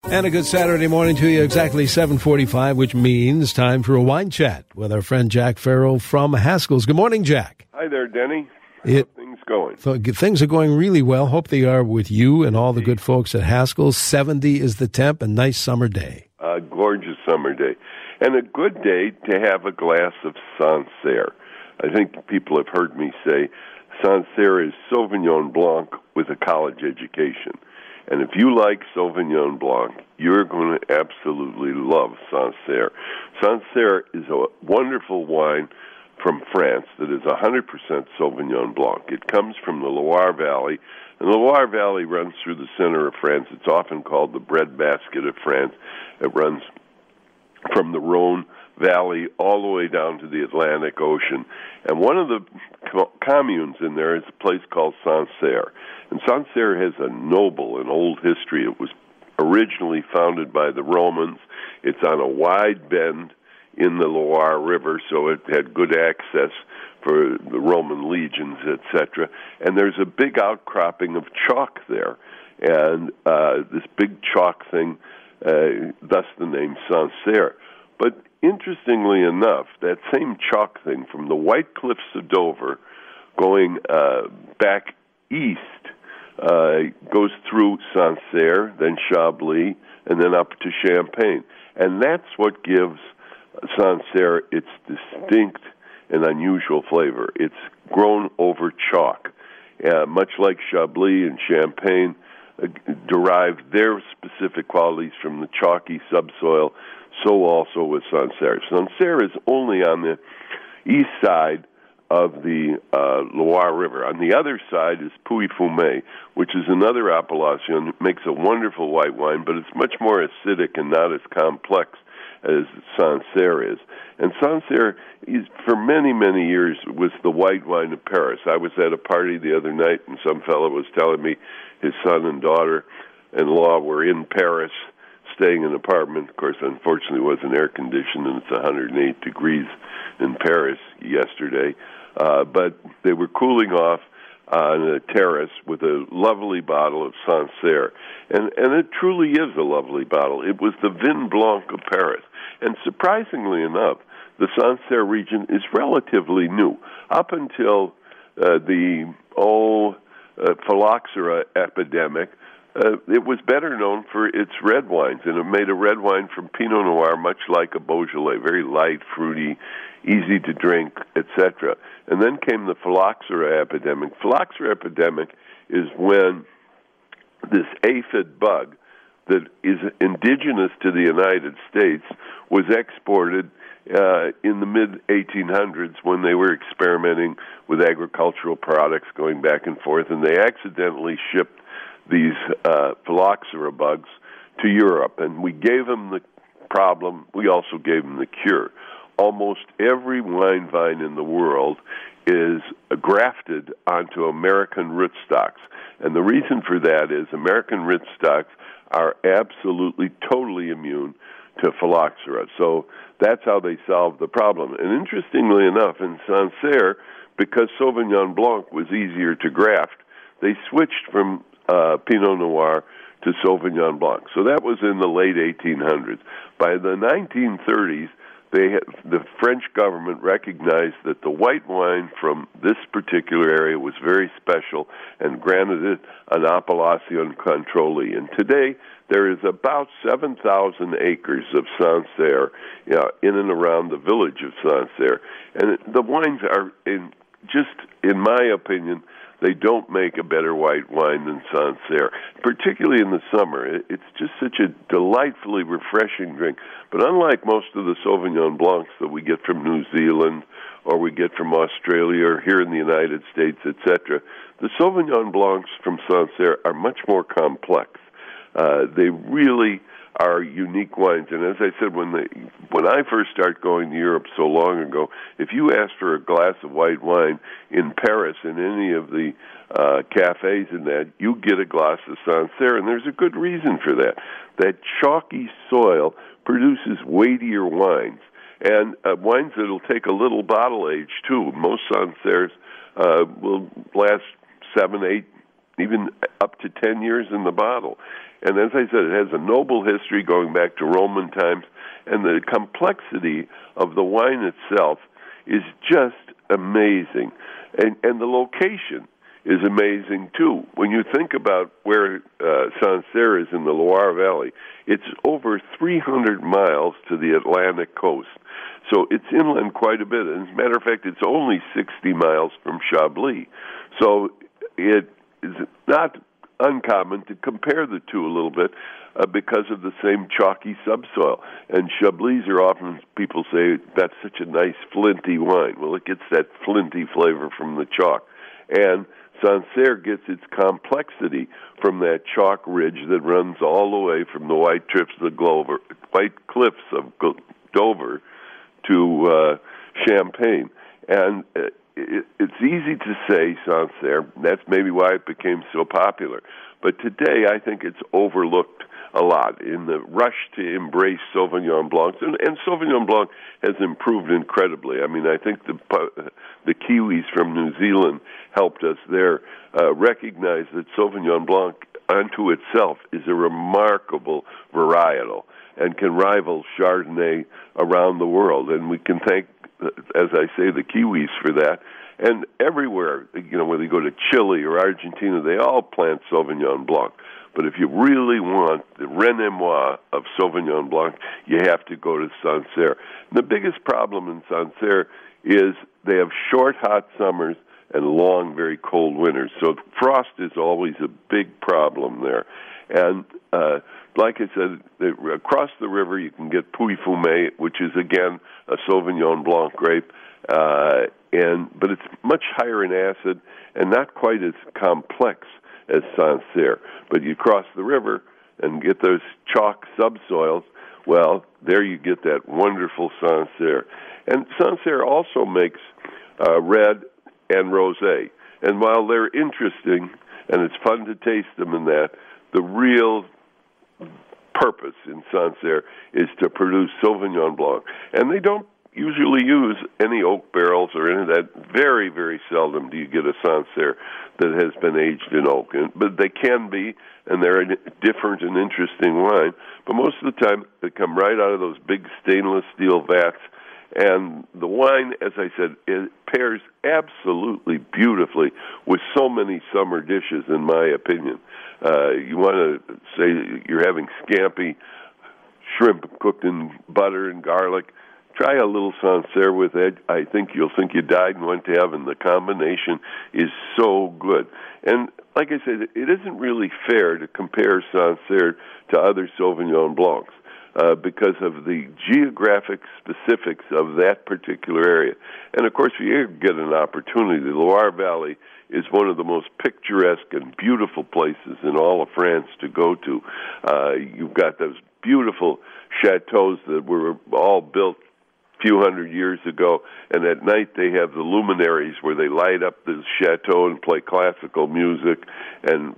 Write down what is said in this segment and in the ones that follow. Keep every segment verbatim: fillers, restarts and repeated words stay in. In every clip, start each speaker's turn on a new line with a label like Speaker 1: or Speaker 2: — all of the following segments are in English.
Speaker 1: And a good Saturday morning to you, exactly seven forty-five, which means time for a wine chat with our friend Jack Farrell from Haskell's. Good morning, Jack.
Speaker 2: Hi there, Denny. How
Speaker 1: It,
Speaker 2: are things going?
Speaker 1: So things are going really well. Hope they are with you and all the good folks at Haskell's. seventy is the temp, a nice summer day.
Speaker 2: A gorgeous summer day. And a good day to have a glass of Sancerre. I think people have heard me say Sancerre is Sauvignon Blanc with a college education. And if you like Sauvignon Blanc, you're going to absolutely love Sancerre. Sancerre is a wonderful wine from France that is one hundred percent Sauvignon Blanc. It comes from the Loire Valley, and the Loire Valley runs through the center of France. It's often called the breadbasket of France. It runs from the Rhone Valley all the way down to the Atlantic Ocean. And one of the co- communes in there is a place called Sancerre. And Sancerre has a noble and old history. It was originally founded by the Romans. It's on a wide bend in the Loire River, so it had good access for the Roman legions, et cetera. And there's a big outcropping of chalk there. And uh, this big chalk thing, uh, thus the name Sancerre. But interestingly enough, that same chalk thing from the White Cliffs of Dover going uh, back east uh, goes through Sancerre, then Chablis, and then up to Champagne. And that's what gives Sancerre its distinct and unusual flavor. It's grown over chalk, uh, much like Chablis and Champagne uh, derive their specific qualities from the chalky subsoil. So also with Sancerre. Sancerre is only on the east side of the uh, Loire River. On the other side is Pouilly-Fumé, which is another appellation. It makes a wonderful white wine, but it's much more acidic and not as complex as Sancerre is. And Sancerre, is, for many, many years, was the white wine of Paris. I was at a party the other night, and some fellow was telling me his son and daughter-in-law were in Paris, staying in an apartment. Of course, unfortunately, it wasn't air-conditioned, and it's one hundred eight degrees in Paris yesterday. Uh, but they were cooling off on a terrace with a lovely bottle of Sancerre. And, and it truly is a lovely bottle. It was the Vin Blanc of Paris. And surprisingly enough, the Sancerre region is relatively new. Up until uh, the old uh, phylloxera epidemic, Uh, it was better known for its red wines, and it made a red wine from Pinot Noir much like a Beaujolais, very light, fruity, easy to drink, et cetera. And then came the phylloxera epidemic. Phylloxera epidemic is when this aphid bug that is indigenous to the United States was exported uh, in the mid eighteen hundreds when they were experimenting with agricultural products going back and forth, and they accidentally shipped these uh, phylloxera bugs to Europe, and we gave them the problem. We also gave them the cure. Almost every wine vine in the world is grafted onto American rootstocks, and the reason for that is American rootstocks are absolutely, totally immune to phylloxera. So that's how they solved the problem. And interestingly enough, in Sancerre, because Sauvignon Blanc was easier to graft, they switched from Uh, Pinot Noir to Sauvignon Blanc. So that was in the late eighteen hundreds. By the nineteen thirties, they had, the French government recognized that the white wine from this particular area was very special and granted it an appellation contrôlée. And today, there is about seven thousand acres of Sancerre, you know, in and around the village of Sancerre. And it, the wines are, in, just in my opinion, they don't make a better white wine than Sancerre, particularly in the summer. It's just such a delightfully refreshing drink. But unlike most of the Sauvignon Blancs that we get from New Zealand or we get from Australia or here in the United States, et cetera, the Sauvignon Blancs from Sancerre are much more complex. Uh, they really are unique wines. And as I said, when they, when I first started going to Europe so long ago, if you asked for a glass of white wine in Paris in any of the uh, cafes in that, you get a glass of Sancerre, and there's a good reason for that. That chalky soil produces weightier wines, and uh, wines that will take a little bottle age, too. Most Sancerres uh, will last seven, eight even up to ten years in the bottle. And as I said, it has a noble history going back to Roman times, and the complexity of the wine itself is just amazing. And, and the location is amazing, too. When you think about where uh, Sancerre is in the Loire Valley, it's over three hundred miles to the Atlantic coast. So it's inland quite a bit. And as a matter of fact, it's only sixty miles from Chablis. So it is not uncommon to compare the two a little bit uh, because of the same chalky subsoil. And Chablis are often, people say, that's such a nice flinty wine. Well, it gets that flinty flavor from the chalk. And Sancerre gets its complexity from that chalk ridge that runs all the way from the White Cliffs of Dover, White Cliffs of Dover to uh, Champagne. And uh, it, it's easy to say Sancerre. That's maybe why it became so popular. But today, I think it's overlooked a lot in the rush to embrace Sauvignon Blancs. And, and Sauvignon Blanc has improved incredibly. I mean, I think the the Kiwis from New Zealand helped us there uh, recognize that Sauvignon Blanc unto itself is a remarkable varietal and can rival Chardonnay around the world. And we can thank, as I say, the Kiwis for that. And everywhere, you know, whether you go to Chile or Argentina, they all plant Sauvignon Blanc. But if you really want the Rennes-Moi of Sauvignon Blanc, you have to go to Sancerre. The biggest problem in Sancerre is they have short, hot summers and long, very cold winters. So frost is always a big problem there. And uh, like I said, across the river you can get Puy-Fumé, which is, again, a Sauvignon Blanc grape. Uh, and but it's much higher in acid and not quite as complex as Sancerre. But you cross the river and get those chalk subsoils, well, there you get that wonderful Sancerre. And Sancerre also makes uh, red and rosé. And while they're interesting and it's fun to taste them in that, the real purpose in Sancerre is to produce Sauvignon Blanc. And they don't usually use any oak barrels or any of that. Very, very seldom do you get a Sancerre that has been aged in oak. And, but they can be, and they're a different and interesting wine. But most of the time, they come right out of those big stainless steel vats. And the wine, as I said, it pairs absolutely beautifully with so many summer dishes, in my opinion. Uh, you want to say you're having scampi shrimp cooked in butter and garlic. Try a little Sancerre with it. I think you'll think you died and went to heaven. The combination is so good. And like I said, it isn't really fair to compare Sancerre to other Sauvignon Blancs uh, because of the geographic specifics of that particular area. And, of course, if you ever get an opportunity, the Loire Valley is one of the most picturesque and beautiful places in all of France to go to. Uh, you've got those beautiful chateaus that were all built few hundred years ago, and at night they have the luminaries where they light up the chateau and play classical music and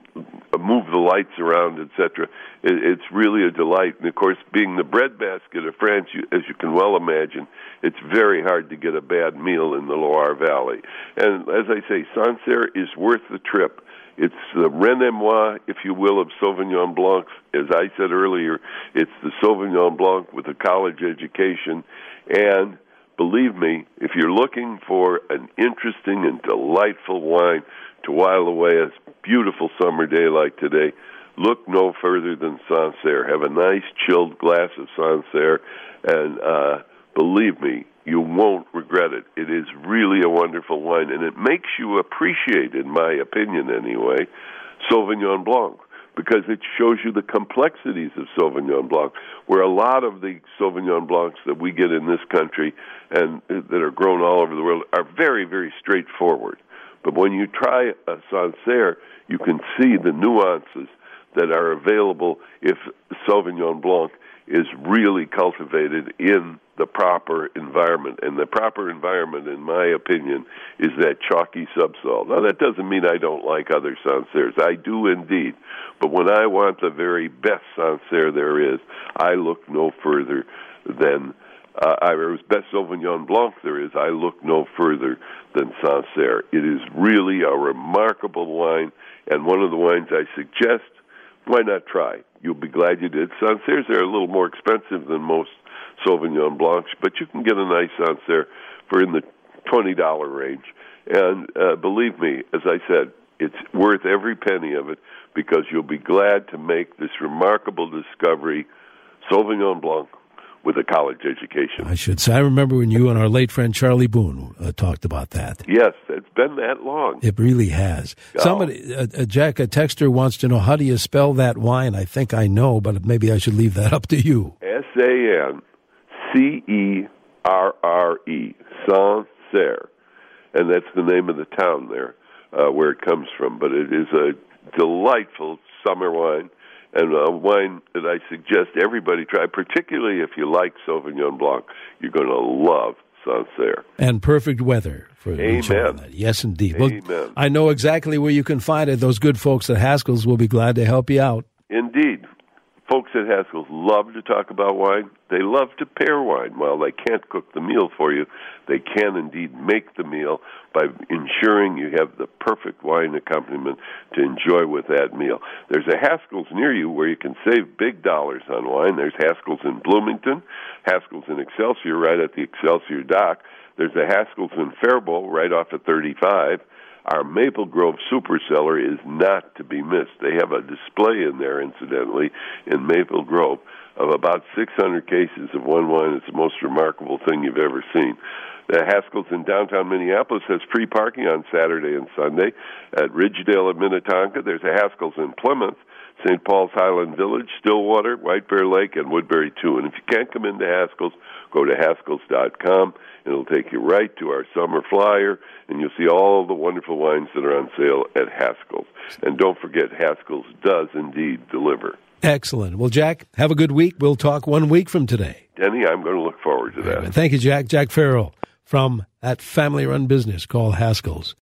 Speaker 2: move the lights around, et cetera. It's really a delight. And, of course, being the breadbasket of France, as you can well imagine, it's very hard to get a bad meal in the Loire Valley. And, as I say, Sancerre is worth the trip. It's the Rennes-Moi, if you will, of Sauvignon Blancs. As I said earlier, it's the Sauvignon Blanc with a college education. And believe me, if you're looking for an interesting and delightful wine to while away a beautiful summer day like today, look no further than Sancerre. Have a nice chilled glass of Sancerre, and uh, believe me, you won't regret it. It is really a wonderful wine, and it makes you appreciate, in my opinion anyway, Sauvignon Blanc, because it shows you the complexities of Sauvignon Blanc, where a lot of the Sauvignon Blancs that we get in this country and that are grown all over the world are very, very straightforward. But when you try a Sancerre, you can see the nuances that are available if Sauvignon Blanc is really cultivated in the proper environment. And the proper environment, in my opinion, is that chalky subsoil. Now, that doesn't mean I don't like other Sancerres. I do indeed. But when I want the very best Sancerre there is, I look no further than uh, or best Sauvignon Blanc there is, I look no further than Sancerre. It is really a remarkable wine, and one of the wines I suggest, why not try? You'll be glad you did. Sancerres are a little more expensive than most Sauvignon Blancs, but you can get a nice Sancerre for in the twenty dollars range. And uh, believe me, as I said, it's worth every penny of it because you'll be glad to make this remarkable discovery, Sauvignon Blanc, with a college education.
Speaker 1: I should say. I remember when you and our late friend Charlie Boone uh, talked about that.
Speaker 2: Yes, it's been that long.
Speaker 1: It really has. Oh. Somebody, uh, uh, Jack, a texter wants to know, how do you spell that wine? I think I know, but maybe I should leave that up to you.
Speaker 2: S A N C E R R E, Sancerre. And that's the name of the town there uh, where it comes from. But it is a delightful summer wine, and a wine that I suggest everybody try, particularly if you like Sauvignon Blanc. You're going to love Sancerre.
Speaker 1: And perfect weather for
Speaker 2: Amen.
Speaker 1: That. Yes, indeed.
Speaker 2: Amen.
Speaker 1: Well, I know exactly where you can find it. Those good folks at Haskell's will be glad to help you out.
Speaker 2: Indeed. Folks at Haskell's love to talk about wine. They love to pair wine. While they can't cook the meal for you, they can indeed make the meal by ensuring you have the perfect wine accompaniment to enjoy with that meal. There's a Haskell's near you where you can save big dollars on wine. There's Haskell's in Bloomington, Haskell's in Excelsior right at the Excelsior dock. There's a Haskell's in Faribault right off of thirty-five. Our Maple Grove Super Cellar is not to be missed. They have a display in there, incidentally, in Maple Grove of about six hundred cases of one wine. It's the most remarkable thing you've ever seen. The Haskell's in downtown Minneapolis has free parking on Saturday and Sunday. At Ridgedale and Minnetonka, there's a Haskell's in Plymouth, Saint Paul's Highland Village, Stillwater, White Bear Lake, and Woodbury, too. And if you can't come into Haskell's, go to Haskell's dot com. It'll take you right to our summer flyer, and you'll see all the wonderful wines that are on sale at Haskell's. And don't forget, Haskell's does indeed deliver.
Speaker 1: Excellent. Well, Jack, have a good week. We'll talk one week from today.
Speaker 2: Denny, I'm going to look forward to that.
Speaker 1: Right, thank you, Jack. Jack Farrell from that family-run business called Haskell's.